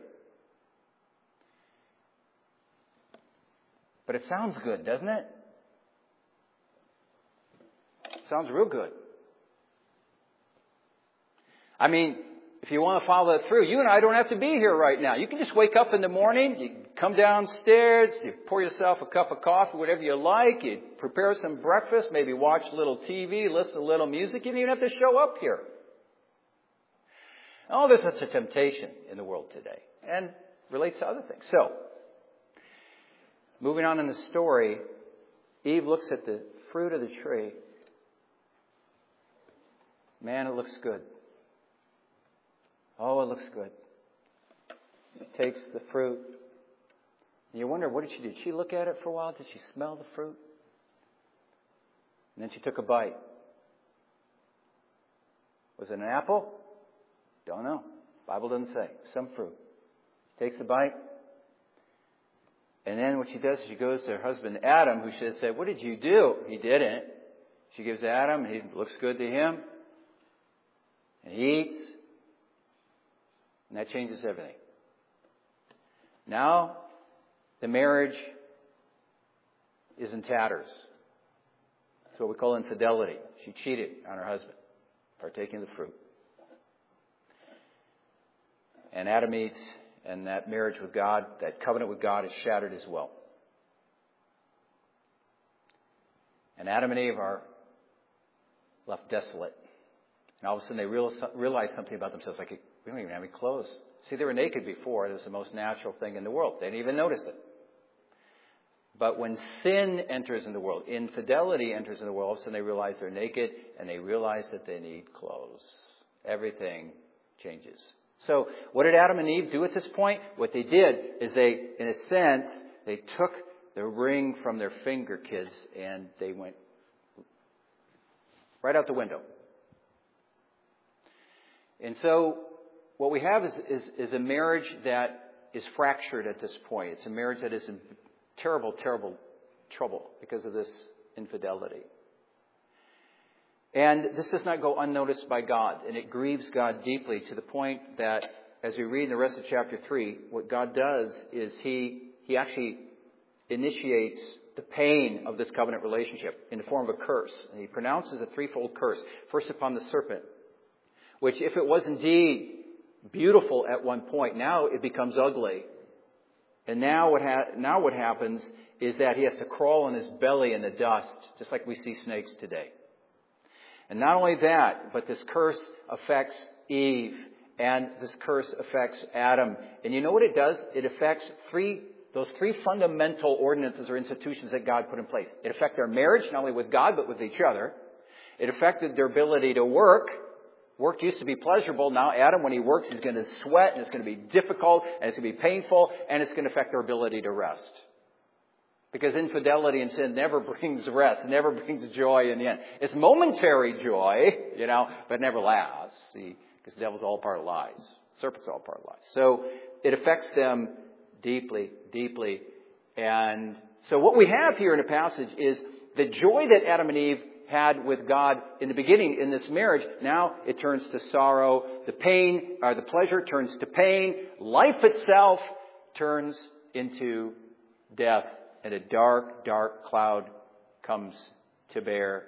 But it sounds good, doesn't it? It sounds real good. I mean, if you want to follow that through, you and I don't have to be here right now. You can just wake up in the morning, you come downstairs, you pour yourself a cup of coffee, whatever you like, you prepare some breakfast, maybe watch a little T V, listen to a little music. You don't even have to show up here. Oh, there's such a temptation in the world today, and relates to other things. So, moving on in the story, Eve looks at the fruit of the tree. Man, it looks good. Oh, it looks good. She takes the fruit. And you wonder, what did she do? Did she look at it for a while? Did she smell the fruit? And then she took a bite. Was it an apple? Don't know. Bible doesn't say. Some fruit. She takes a bite. And then what she does is she goes to her husband Adam, who should have said, what did you do? He didn't. She gives Adam, he looks good to him. And he eats. And that changes everything. Now, the marriage is in tatters. That's what we call infidelity. She cheated on her husband, partaking of the fruit. And Adam eats, and that marriage with God, that covenant with God is shattered as well. And Adam and Eve are left desolate. And all of a sudden they realize something about themselves, like, we don't even have any clothes. See, they were naked before. It was the most natural thing in the world. They didn't even notice it. But when sin enters in the world, infidelity enters in the world, all of a sudden they realize they're naked, and they realize that they need clothes. Everything changes. So what did Adam and Eve do at this point? What they did is they, in a sense, they took the ring from their finger, kids, and they went right out the window. And so what we have is, is, is a marriage that is fractured at this point. It's a marriage that is in terrible, terrible trouble because of this infidelity. And this does not go unnoticed by God, and it grieves God deeply to the point that, as we read in the rest of chapter three, what God does is He He actually initiates the pain of this covenant relationship in the form of a curse. And He pronounces a threefold curse. First upon the serpent, which, if it was indeed beautiful at one point, now it becomes ugly. And now what ha- now what happens is that he has to crawl on his belly in the dust, just like we see snakes today. And not only that, but this curse affects Eve, and this curse affects Adam. And you know what it does? It affects three, those three fundamental ordinances or institutions that God put in place. It affected their marriage, not only with God, but with each other. It affected their ability to work. Work used to be pleasurable. Now Adam, when he works, he's going to sweat, and it's going to be difficult, and it's going to be painful, and it's going to affect their ability to rest. Because infidelity and sin never brings rest, never brings joy in the end. It's momentary joy, you know, but it never lasts. See, because the devil's all part of lies. The serpent's all part of lies. So it affects them deeply, deeply. And so what we have here in the passage is the joy that Adam and Eve had with God in the beginning in this marriage. Now it turns to sorrow. The pain, or the pleasure turns to pain. Life itself turns into death. And a dark, dark cloud comes to bear.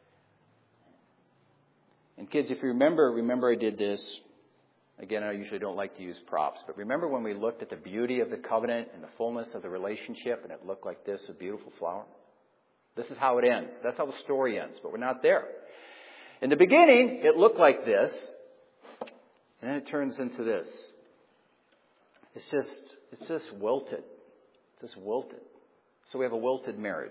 And kids, if you remember, remember I did this. Again, I usually don't like to use props. But remember when we looked at the beauty of the covenant and the fullness of the relationship, and it looked like this, a beautiful flower? This is how it ends. That's how the story ends. But we're not there. In the beginning, it looked like this. And then it turns into this. It's just, it's just wilted. It's just wilted. So we have a wilted marriage.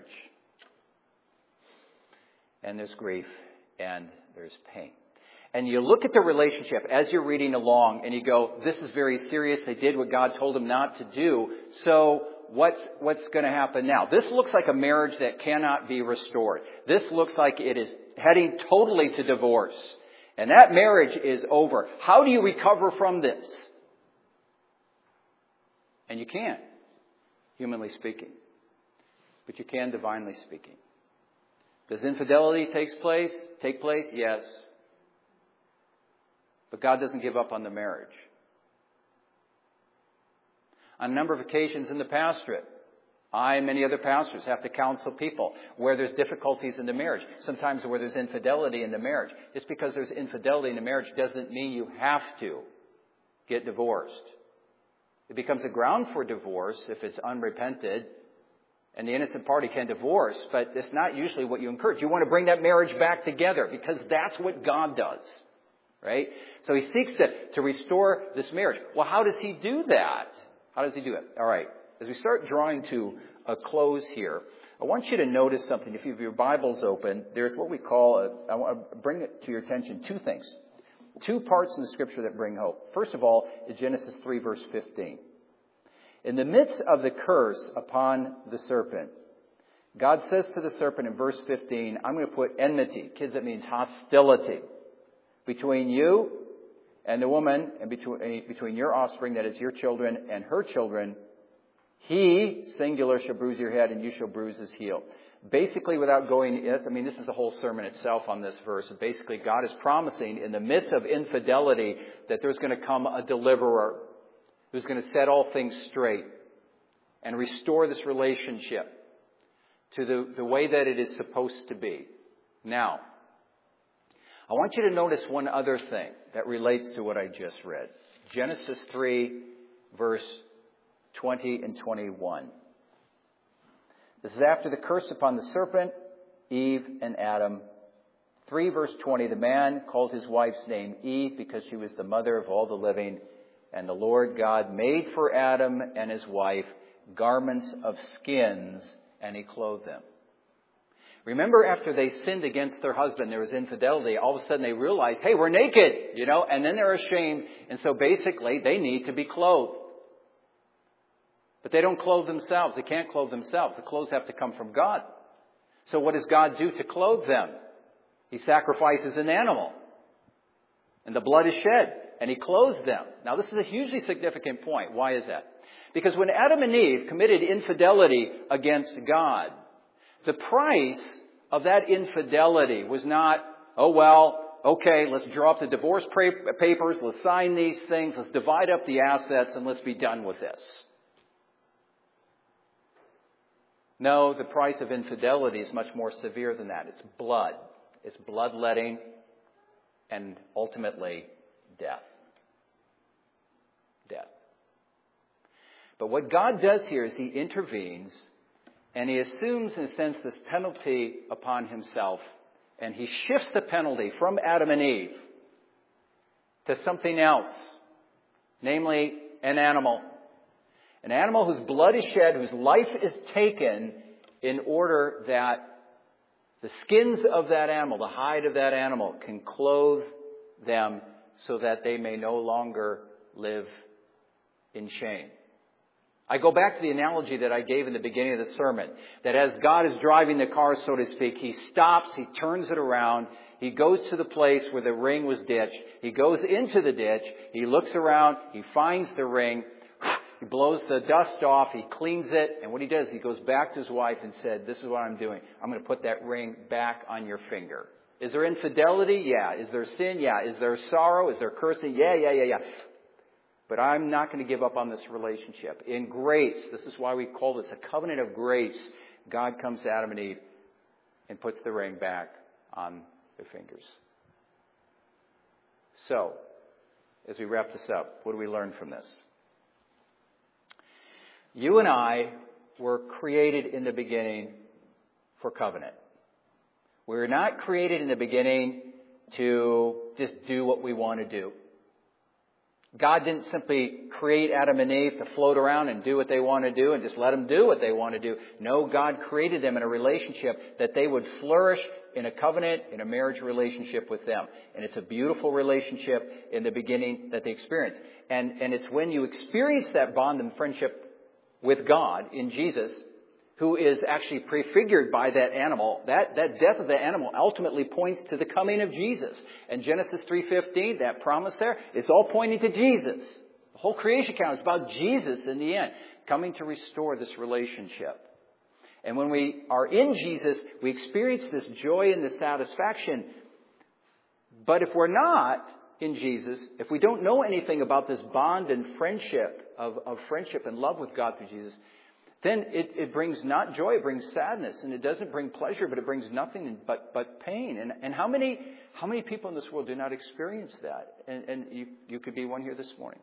And there's grief. And there's pain. And you look at the relationship as you're reading along and you go, this is very serious. They did what God told them not to do. So what's, what's going to happen now? This looks like a marriage that cannot be restored. This looks like it is heading totally to divorce. And that marriage is over. How do you recover from this? And you can't, humanly speaking. But you can divinely speaking. Does infidelity take place? Take place? Yes. But God doesn't give up on the marriage. On a number of occasions in the pastorate, I and many other pastors have to counsel people where there's difficulties in the marriage. Sometimes where there's infidelity in the marriage. Just because there's infidelity in the marriage doesn't mean you have to get divorced. It becomes a ground for divorce if it's unrepented. And the innocent party can divorce, but it's not usually what you encourage. You want to bring that marriage back together because that's what God does, right? So he seeks to, to restore this marriage. Well, how does he do that? How does he do it? All right. As we start drawing to a close here, I want you to notice something. If you have your Bibles open, there's what we call, a, I want to bring it to your attention, two things. Two parts in the Scripture that bring hope. First of all is Genesis three, verse fifteen. In the midst of the curse upon the serpent, God says to the serpent in verse fifteen, I'm going to put enmity. Kids, that means hostility. Between you and the woman, and between, between your offspring, that is your children, and her children. He, singular, shall bruise your head, and you shall bruise his heel. basically without going, I mean, this is a whole sermon itself on this verse. Basically, God is promising in the midst of infidelity that there's going to come a deliverer who's going to set all things straight and restore this relationship to the, the way that it is supposed to be. Now, I want you to notice one other thing that relates to what I just read. Genesis three, verse twenty and twenty-one. This is after the curse upon the serpent, Eve and Adam. three, verse twenty, the man called his wife's name Eve because she was the mother of all the living. And the Lord God made for Adam and his wife garments of skins, and he clothed them. Remember, after they sinned against their husband, there was infidelity. All of a sudden they realized, hey, we're naked, you know, and then they're ashamed. And so basically they need to be clothed. But they don't clothe themselves. They can't clothe themselves. The clothes have to come from God. So what does God do to clothe them? He sacrifices an animal. And the blood is shed. And he clothes them. Now this is a hugely significant point. Why is that? Because when Adam and Eve committed infidelity against God, the price of that infidelity was not, oh well, okay, let's draw up the divorce papers, let's sign these things, let's divide up the assets, and let's be done with this. No, the price of infidelity is much more severe than that. It's blood. It's bloodletting and ultimately death. Death. But what God does here is he intervenes and he assumes, in a sense, this penalty upon himself. And he shifts the penalty from Adam and Eve to something else. Namely, an animal. An animal whose blood is shed, whose life is taken in order that the skins of that animal, the hide of that animal, can clothe them so that they may no longer live in shame. I go back to the analogy that I gave in the beginning of the sermon, that as God is driving the car, so to speak, he stops, he turns it around, he goes to the place where the ring was ditched, he goes into the ditch, he looks around, he finds the ring, he blows the dust off, he cleans it, and what he does, he goes back to his wife and said, this is what I'm doing. I'm going to put that ring back on your finger. Is there infidelity? Yeah. Is there sin? Yeah. Is there sorrow? Is there cursing? Yeah, yeah, yeah, yeah. But I'm not going to give up on this relationship. In grace, this is why we call this a covenant of grace. God comes to Adam and Eve and puts the ring back on their fingers. So, as we wrap this up, what do we learn from this? You and I were created in the beginning for covenant. We were not created in the beginning to just do what we want to do. God didn't simply create Adam and Eve to float around and do what they want to do and just let them do what they want to do. No, God created them in a relationship that they would flourish in a covenant, in a marriage relationship with them. And it's a beautiful relationship in the beginning that they experience. And, and it's when you experience that bond and friendship with God in Jesus, who is actually prefigured by that animal. That, that death of the animal ultimately points to the coming of Jesus. And Genesis three fifteen, that promise there, is all pointing to Jesus. The whole creation account is about Jesus in the end, coming to restore this relationship. And when we are in Jesus, we experience this joy and this satisfaction. But if we're not in Jesus, if we don't know anything about this bond and friendship, of, of friendship and love with God through Jesus, then it, it brings not joy, it brings sadness, and it doesn't bring pleasure, but it brings nothing but, but pain. And, and how many how many people in this world do not experience that? And, and you, you could be one here this morning.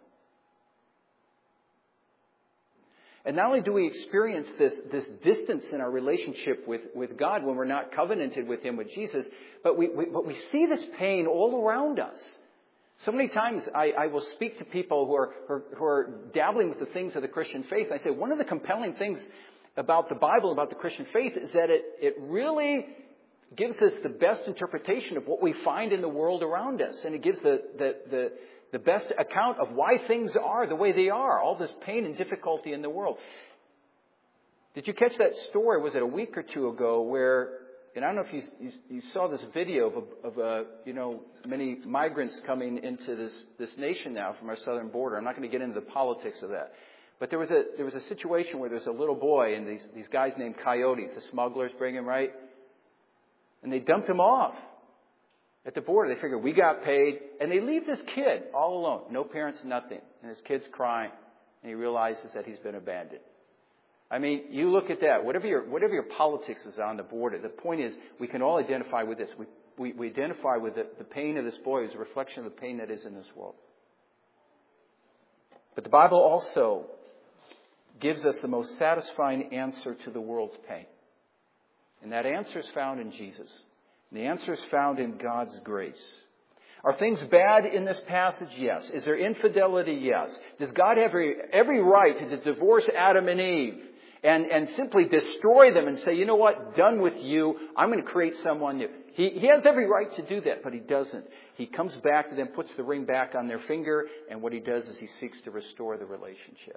And not only do we experience this, this distance in our relationship with, with God when we're not covenanted with Him, with Jesus, but we, we, but we see this pain all around us. So many times I, I will speak to people who are, who are who are dabbling with the things of the Christian faith. I say one of the compelling things about the Bible, about the Christian faith, is that it, it really gives us the best interpretation of what we find in the world around us. And it gives the, the, the, the best account of why things are the way they are, all this pain and difficulty in the world. Did you catch that story? Was it a week or two ago where, and I don't know if you you, you saw this video of, of uh, you know, many migrants coming into this, this nation now from our southern border. I'm not going to get into the politics of that. But there was a there was a situation where there's a little boy and these, these guys named coyotes, the smugglers bring him, right? And they dumped him off at the border. They figure, we got paid. And they leave this kid all alone. No parents, nothing. And this kid's crying. And he realizes that he's been abandoned. I mean, you look at that. Whatever your whatever your politics is on the border, the point is we can all identify with this. We we, we identify with the, the pain of this boy as a reflection of the pain that is in this world. But the Bible also gives us the most satisfying answer to the world's pain. And that answer is found in Jesus. And the answer is found in God's grace. Are things bad in this passage? Yes. Is there infidelity? Yes. Does God have every, every right to divorce Adam and Eve and, and simply destroy them and say, you know what, done with you, I'm going to create someone new? He, he has every right to do that, but he doesn't. He comes back to them, puts the ring back on their finger, and what he does is he seeks to restore the relationship.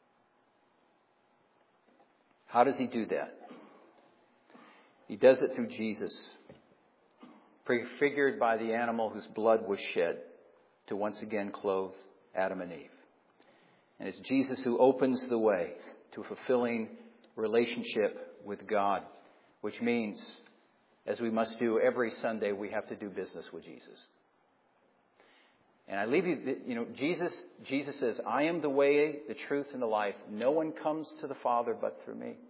How does he do that? He does it through Jesus, prefigured by the animal whose blood was shed to once again clothe Adam and Eve. And it's Jesus who opens the way to a fulfilling relationship with God, which means, as we must do every Sunday, we have to do business with Jesus. And I leave you, you know, Jesus, Jesus says, I am the way, the truth, and the life. No one comes to the Father but through me.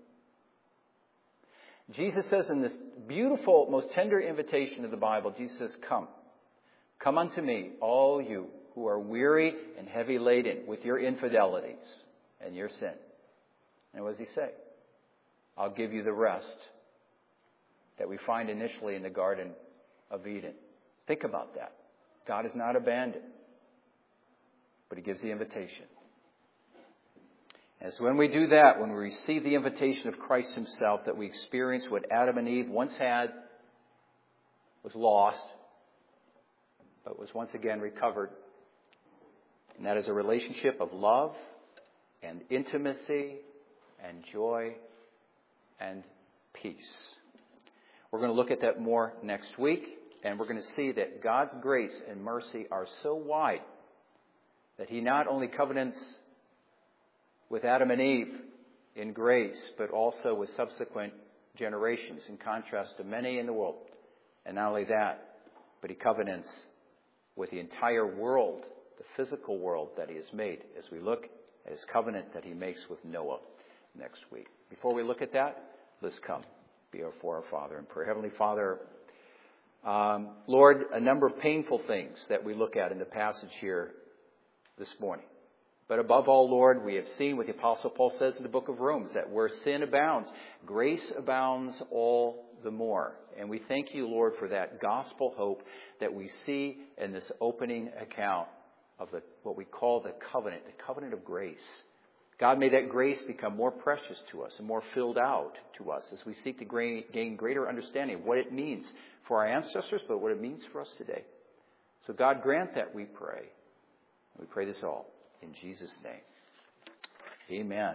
Jesus says in this beautiful, most tender invitation of the Bible, Jesus says, come. Come unto me, all you who are weary and heavy laden with your infidelities and your sin. And what does he say? I'll give you the rest that we find initially in the Garden of Eden. Think about that. God is not abandoned, but he gives the invitation. And so when we do that, when we receive the invitation of Christ himself, that we experience what Adam and Eve once had, was lost, but was once again recovered. And that is a relationship of love and intimacy and joy and peace. We're going to look at that more next week, and we're going to see that God's grace and mercy are so wide that he not only covenants with Adam and Eve in grace, but also with subsequent generations, in contrast to many in the world. And not only that, but he covenants with the entire world, the physical world that he has made, as we look at his covenant that he makes with Noah next week. Before we look at that, let's come before our Father in prayer. Heavenly Father, um, Lord, a number of painful things that we look at in the passage here this morning. But above all, Lord, we have seen what the Apostle Paul says in the book of Romans, that where sin abounds, grace abounds all the more. And we thank you, Lord, for that gospel hope that we see in this opening account of the, what we call the covenant, the covenant of grace. God, may that grace become more precious to us and more filled out to us as we seek to gain greater understanding of what it means for our ancestors, but what it means for us today. So God, grant that, we pray. We pray this all in Jesus' name. Amen.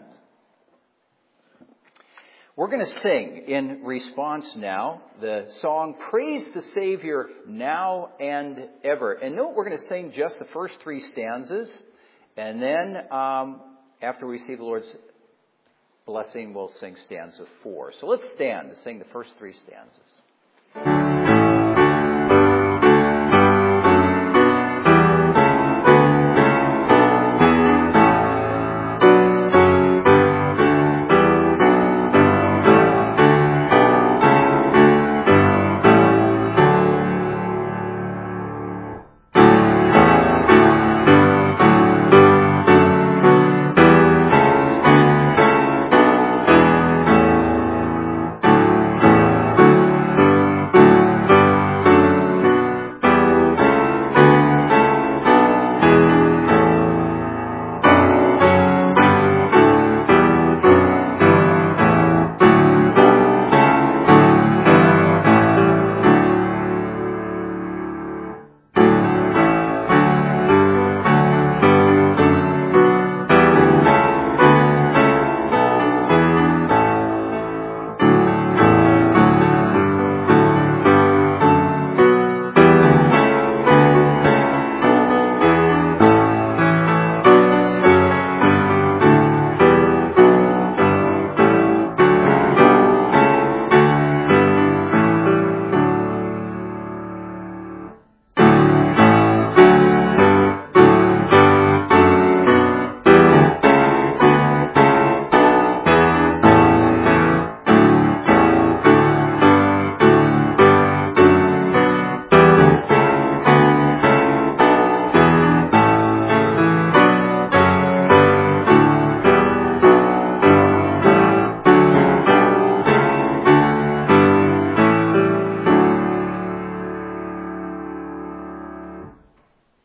We're going to sing in response now the song, Praise the Savior Now and Ever. And note, we're going to sing just the first three stanzas. And then um, after we see the Lord's blessing, we'll sing stanza four. So let's stand to sing the first three stanzas. Thank you.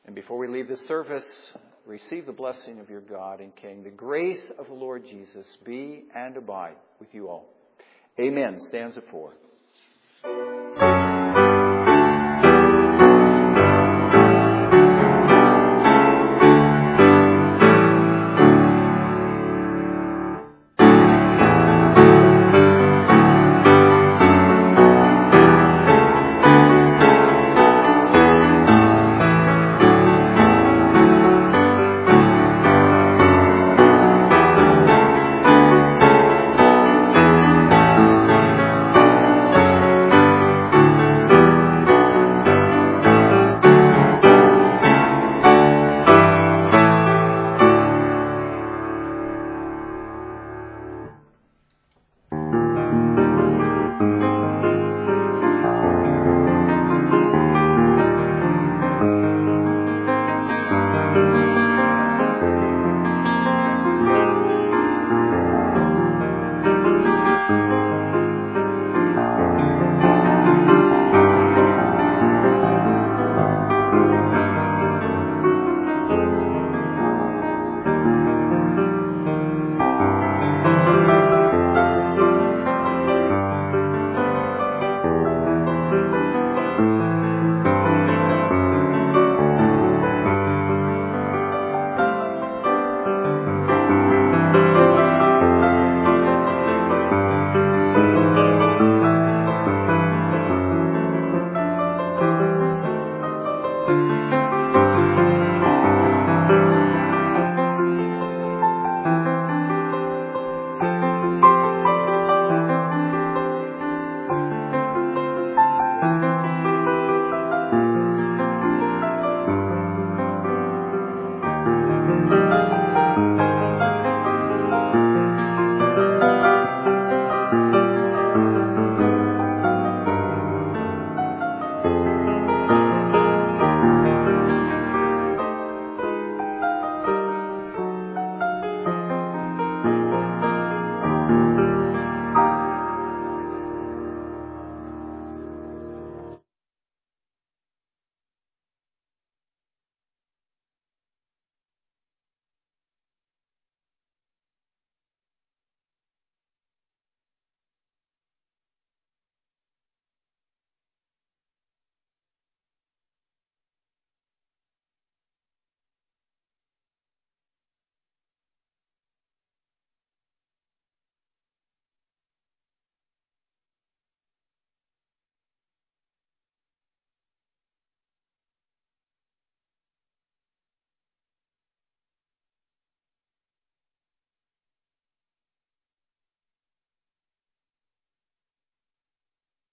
And before we leave this service, receive the blessing of your God and King. The grace of the Lord Jesus be and abide with you all. Amen. Stanza four.